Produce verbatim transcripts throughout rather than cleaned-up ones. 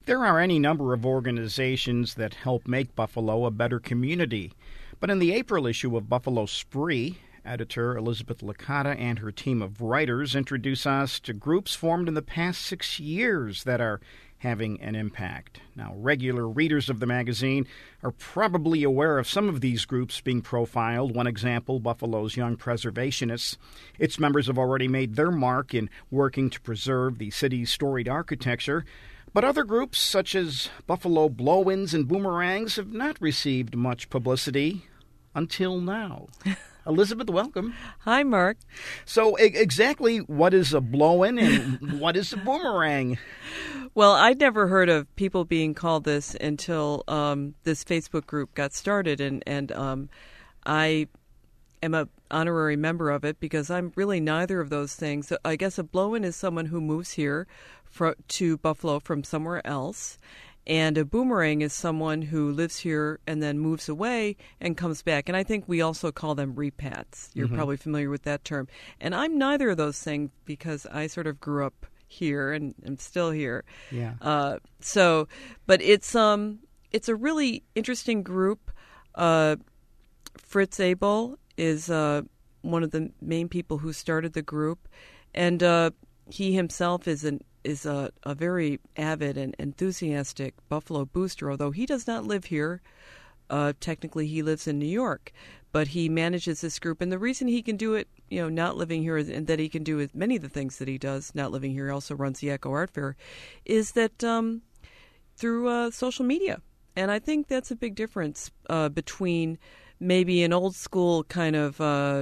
There are any number of organizations that help make Buffalo a better community. But in the April issue of Buffalo Spree, editor Elizabeth Licata and her team of writers introduce us to groups formed in the past six years that are having an impact. Now, regular readers of the magazine are probably aware of some of these groups being profiled. One example, Buffalo's Young Preservationists. Its members have already made their mark in working to preserve the city's storied architecture. But other groups, such as Buffalo Blow-Ins and Boomerangs, have not received much publicity until now. Elizabeth, welcome. Hi, Mark. So e- exactly what is a blow-in and what is a boomerang? Well, I'd never heard of people being called this until um, this Facebook group got started, and, and um, I am an honorary member of it because I'm really neither of those things. I guess a blow-in is someone who moves here fro- to Buffalo from somewhere else. And a boomerang is someone who lives here and then moves away and comes back. And I think we also call them repats. You're mm-hmm. probably familiar with that term. And I'm neither of those things because I sort of grew up here and I'm still here. Yeah. Uh, so, but it's um it's a really interesting group. Uh, Fritz Abel is uh, one of the main people who started the group, and uh, he himself is an is a, a very avid and enthusiastic Buffalo booster, although he does not live here. Uh, technically, he lives in New York, but he manages this group. And the reason he can do it, you know, not living here, and that he can do many of the things that he does, not living here, he also runs the Echo Art Fair, is that um, through uh, social media. And I think that's a big difference uh, between maybe an old school kind of uh,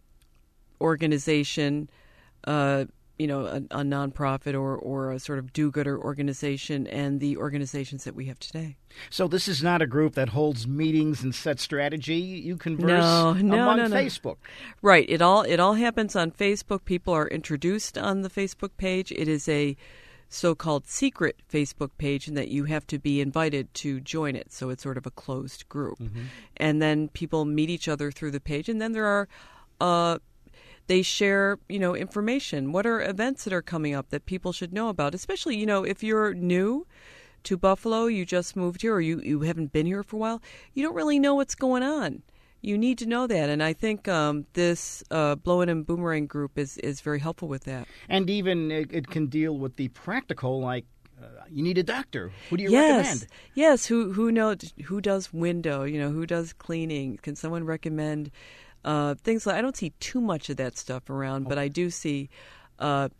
organization, uh you know, a, a nonprofit or, or a sort of do-gooder organization and the organizations that we have today. So this is not a group that holds meetings and sets strategy. You converse no, no, among no, no. Facebook. Right. It all it all happens on Facebook. People are introduced on the Facebook page. It is a so-called secret Facebook page in that you have to be invited to join it. So it's sort of a closed group. Mm-hmm. And then people meet each other through the page. And then there are uh, They share, you know, information. What are events that are coming up that people should know about? Especially, you know, if you're new to Buffalo, you just moved here, or you, you haven't been here for a while, you don't really know what's going on. You need to know that. And I think um, this uh, Blow-In and Boomerang group is, is very helpful with that. And even it, it can deal with the practical, like, Uh, you need a doctor. Who do you yes. recommend? Yes, who who knows who does window, you know, who does cleaning? Can someone recommend uh, things like I don't see too much of that stuff around, oh. but I do see uh,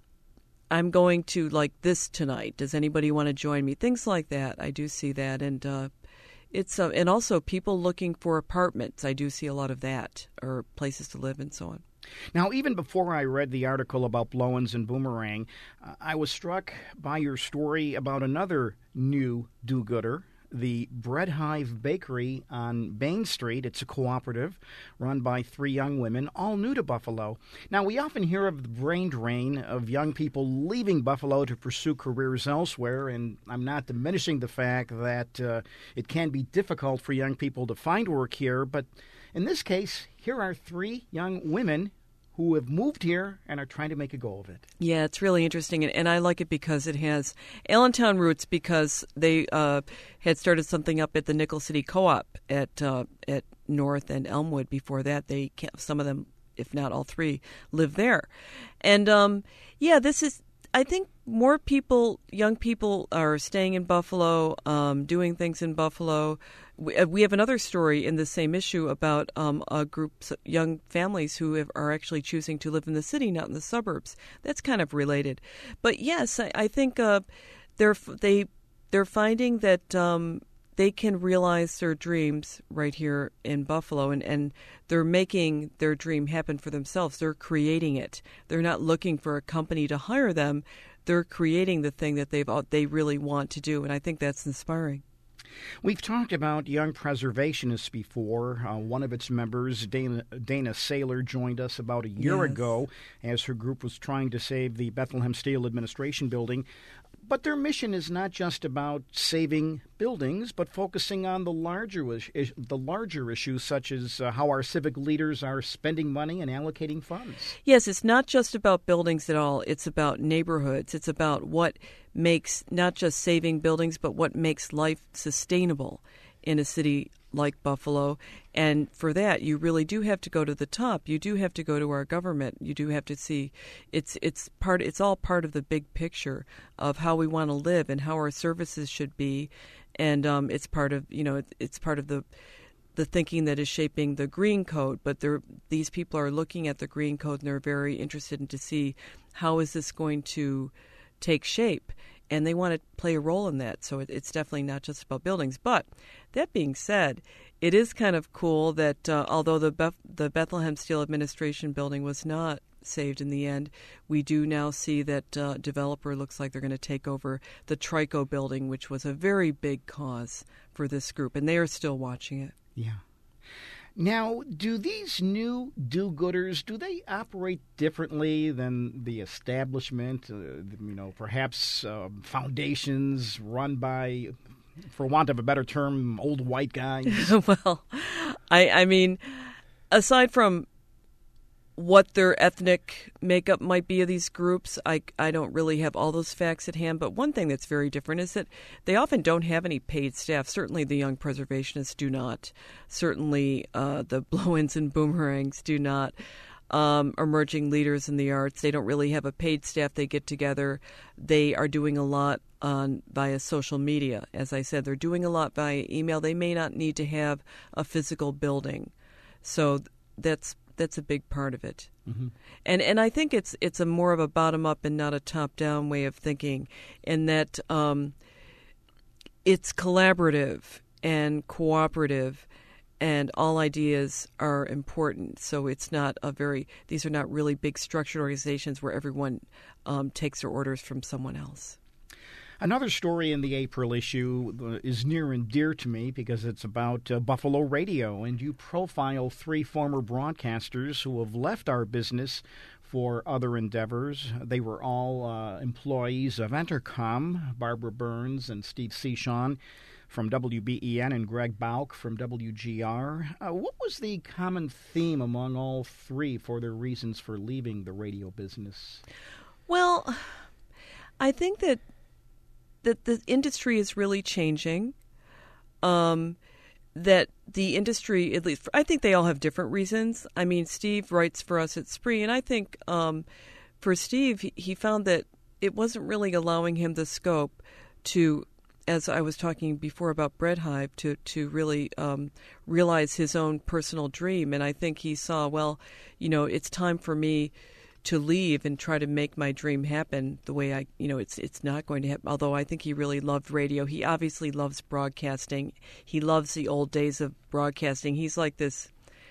I'm going to like this tonight. Does anybody want to join me? Things like that. I do see that, and uh, it's uh, and also people looking for apartments. I do see a lot of that, or places to live and so on. Now, even before I read the article about Blow-Ins and Boomerang, uh, I was struck by your story about another new do-gooder, the Bread Hive Bakery on Bain Street. It's a cooperative run by three young women, all new to Buffalo. Now, we often hear of the brain drain of young people leaving Buffalo to pursue careers elsewhere, and I'm not diminishing the fact that uh, it can be difficult for young people to find work here, but in this case, here are three young women who have moved here and are trying to make a go of it. Yeah, it's really interesting, and, and I like it because it has Allentown roots because they uh, had started something up at the Nickel City Co-op at uh, at North and Elmwood. Before that, they some of them, if not all three, live there. And, um, yeah, this is, I think more people, young people are staying in Buffalo, um, doing things in Buffalo. We, we have another story in the same issue about um, a group of young families who have, are actually choosing to live in the city, not in the suburbs. That's kind of related. But yes, I, I think uh, they're they they're finding that um, they can realize their dreams right here in Buffalo, and, and they're making their dream happen for themselves. They're creating it. They're not looking for a company to hire them. They're creating the thing that they've they really want to do, and I think that's inspiring. We've talked about Young Preservationists before. Uh, one of its members, Dana, Dana Saylor, joined us about a year yes. ago as her group was trying to save the Bethlehem Steel Administration Building. But their mission is not just about saving buildings, but focusing on the larger is- the larger issues, such as uh, how our civic leaders are spending money and allocating funds. Yes, it's not just about buildings at all. It's about neighborhoods. It's about what makes not just saving buildings, but what makes life sustainable in a city like Buffalo. And for that, you really do have to go to the top. You do have to go to our government. You do have to see it's it's part it's all part of the big picture of how we want to live and how our services should be. And um, it's part of, you know, it, it's part of the the thinking that is shaping the Green Code. But they're, these people are looking at the Green Code and they're very interested in to see how is this going to take shape. And they want to play a role in that. So it, it's definitely not just about buildings. But that being said, it is kind of cool that uh, although the Beth- the Bethlehem Steel Administration building was not saved in the end, we do now see that uh, developer looks like they're going to take over the Trico building, which was a very big cause for this group. And they are still watching it. Yeah. Now, do these new do-gooders, do they operate differently than the establishment, uh, you know, perhaps uh, foundations run by, for want of a better term, old white guys? Well, I, I mean, aside from what their ethnic makeup might be of these groups, I, I don't really have all those facts at hand. But one thing that's very different is that they often don't have any paid staff. Certainly the Young Preservationists do not. Certainly uh, the Blow-ins and Boomerangs do not. Um, emerging leaders in the arts, they don't really have a paid staff. They get together. They are doing a lot on via social media. As I said, they're doing a lot via email. They may not need to have a physical building. So that's That's a big part of it, mm-hmm. and and I think it's it's a more of a bottom up and not a top down way of thinking, in that um, it's collaborative and cooperative, and all ideas are important. So it's not a very these are not really big structured organizations where everyone um, takes their orders from someone else. Another story in the April issue is near and dear to me because it's about uh, Buffalo Radio, and you profile three former broadcasters who have left our business for other endeavors. They were all uh, employees of Entercom, Barbara Burns and Steve Cichon from W B E N and Greg Bauk from W G R. Uh, what was the common theme among all three for their reasons for leaving the radio business? Well, I think that that the industry is really changing, um, that the industry, at least, I think they all have different reasons. I mean, Steve writes for us at Spree, and I think um, for Steve, he, he found that it wasn't really allowing him the scope to, as I was talking before about Bread Hive, to, to really um, realize his own personal dream. And I think he saw, well, you know, it's time for me to leave and try to make my dream happen the way I, you know, it's it's not going to happen. Although I think he really loved radio. He obviously loves broadcasting. He loves the old days of broadcasting. He's like this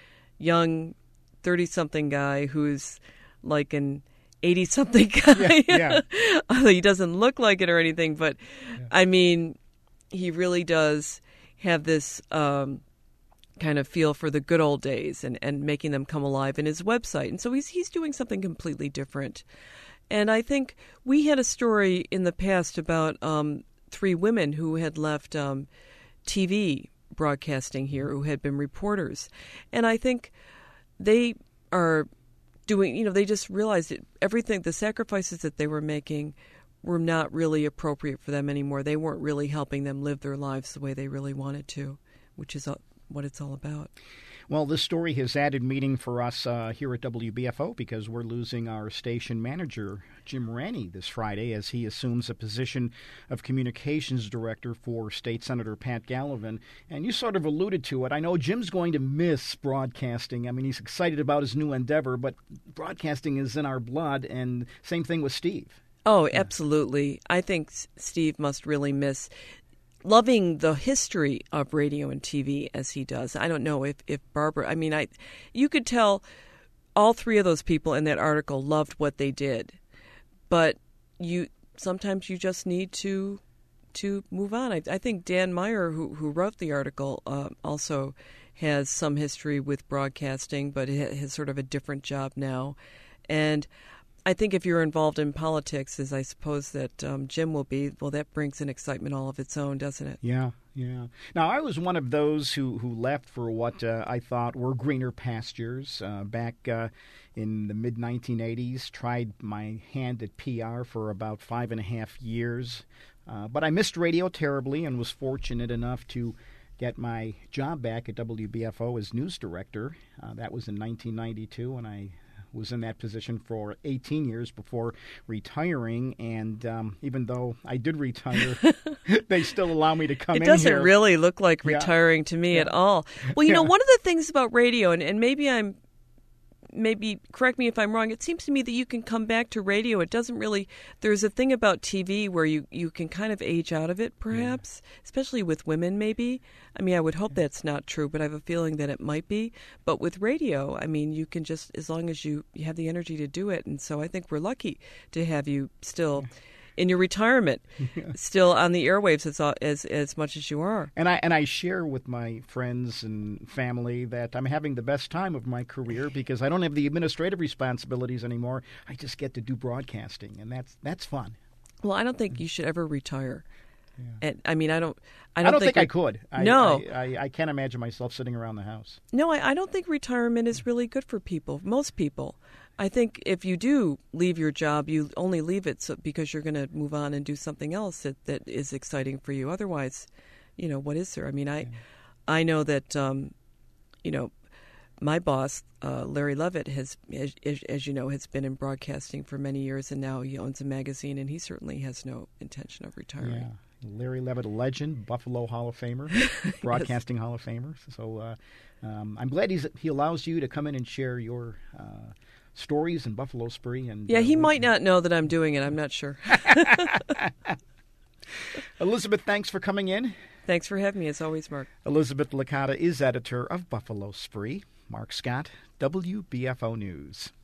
young thirty-something guy who's like an eighty-something guy. Yeah, yeah. Although he doesn't look like it or anything, but yeah. I mean, he really does have this um, kind of feel for the good old days and, and making them come alive in his website. And so he's he's doing something completely different. And I think we had a story in the past about um, three women who had left um, T V broadcasting here, who had been reporters. And I think they are doing, you know, they just realized that everything, the sacrifices that they were making were not really appropriate for them anymore. They weren't really helping them live their lives the way they really wanted to, which is what it's all about. Well, this story has added meaning for us uh, here at W B F O because we're losing our station manager, Jim Ranney, this Friday as he assumes a position of communications director for State Senator Pat Gallivan. And you sort of alluded to it. I know Jim's going to miss broadcasting. I mean, he's excited about his new endeavor, but broadcasting is in our blood, and same thing with Steve. Oh, absolutely. I think Steve must really miss loving the history of radio and T V as he does. I don't know if, if Barbara, I mean, I, you could tell all three of those people in that article loved what they did, but you sometimes you just need to to move on. I, I think Dan Meyer, who who wrote the article, uh, also has some history with broadcasting, but has sort of a different job now. And I think if you're involved in politics, as I suppose that um, Jim will be, well, that brings an excitement all of its own, doesn't it? Yeah, yeah. Now, I was one of those who, who left for what uh, I thought were greener pastures uh, back uh, in the mid nineteen eighties, tried my hand at P R for about five and a half years. Uh, but I missed radio terribly and was fortunate enough to get my job back at W B F O as news director. Uh, that was in nineteen ninety-two, and I was in that position for eighteen years before retiring. And um, even though I did retire, they still allow me to come it in here. It doesn't really look like Yeah. retiring to me Yeah. at all. Well, you know, Yeah. one of the things about radio, and, and maybe I'm maybe correct me if I'm wrong, it seems to me that you can come back to radio. It doesn't really, there's a thing about T V where you, you can kind of age out of it, perhaps, yeah. especially with women, maybe. I mean, I would hope that's not true, but I have a feeling that it might be. But with radio, I mean, you can just, as long as you, you have the energy to do it. And so I think we're lucky to have you still yeah. in your retirement, yeah. still on the airwaves as, as as much as you are. And I and I share with my friends and family that I'm having the best time of my career because I don't have the administrative responsibilities anymore. I just get to do broadcasting, and that's that's fun. Well, I don't think you should ever retire. Yeah. And I mean, I don't. I don't, I don't think, think I could. I, no, I, I, I can't imagine myself sitting around the house. No, I, I don't think retirement is really good for people. Most people. I think if you do leave your job, you only leave it so, because you're going to move on and do something else that, that is exciting for you. Otherwise, you know, what is there? I mean, I, yeah. I know that, um, you know, my boss, uh, Larry Levitt, has, as, as you know, has been in broadcasting for many years, and now he owns a magazine, and he certainly has no intention of retiring. Yeah. Larry Levitt, a legend, Buffalo Hall of Famer, Broadcasting yes. Hall of Famer. So uh, um, I'm glad he's, he allows you to come in and share your uh, stories in Buffalo Spree. And yeah, uh, he might not know that I'm doing it. I'm not sure. Elizabeth, thanks for coming in. Thanks for having me, as always, Mark. Elizabeth Licata is editor of Buffalo Spree. Mark Scott, W B F O News.